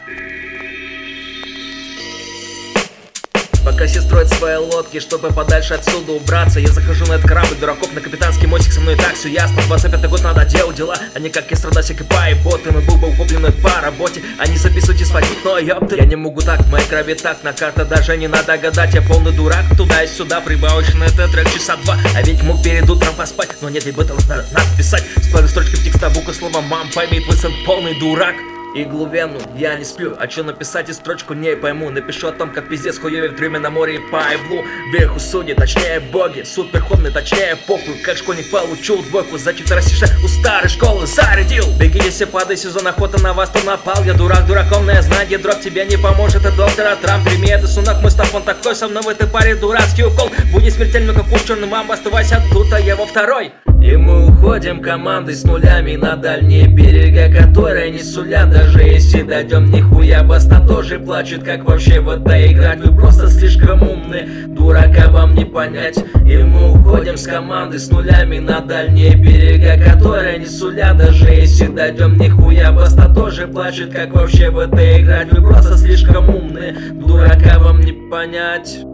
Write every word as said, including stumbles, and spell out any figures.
Пока все строят свои лодки, чтобы подальше отсюда убраться, я захожу на этот корабль дураков, на капитанский мостик, со мной так все ясно. Двадцать пятый год, надо делать дела, а не как Кестродасик и Пайботы. Мы был бы куплены по работе, а не записывайте сводить, но ёпты. Я не могу так, в моей крови так, на карта даже не надо гадать. Я полный дурак, туда и сюда, прибавочный на этот трек часа два. А ведь мог перед утром поспать, но нет, либо надо, надо писать. Сплавлю строчки в текста, буква слова мам, пойми, твой сын полный дурак. Иглу вену, я не сплю, а чё написать и строчку не пойму. Напишу о том, как пиздец хуёвит время на море и пайблу. Вверху судьи, точнее боги, суд верховный, точнее похуй. Как школьник получил двойку, за четверостишее у старой школы зарядил. Бегите все, падай, сезон охота на вас, то напал. Я дурак, дураком, но я знаю, дроп тебе не поможет. Это доктора Трамп, прими это сунок, мой стафон такой. Со мной в этой паре дурацкий укол. Будет смертельно, как уж черный мамба, оставайся тут, а я во второй. И мы уходим командой с нулями на дальние берега, которые не сулят. Даже если дойдем, нихуя баста тоже плачет. Как вообще в это играть? Вы просто слишком умны, дурака вам не понять. И мы уходим с командой с нулями на дальние берега, которые не сулят. Даже если дойдем, нихуя баста тоже плачет. Как вообще в это играть? Вы просто слишком умны, дурака вам не понять.